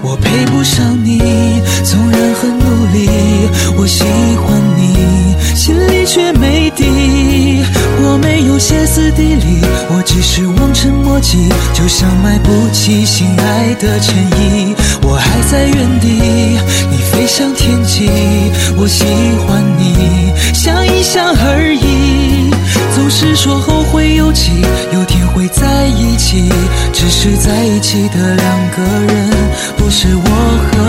我配不上你，纵然很努力，我喜欢你，心里却没底。我没有歇斯底里，我只是望尘莫及，就像买不起心爱的衬衣。我还在原地，你飞向天际，我喜欢你，想一想而已。总是说后会有期，有天会在一起，只是在一起的两个人，不是我和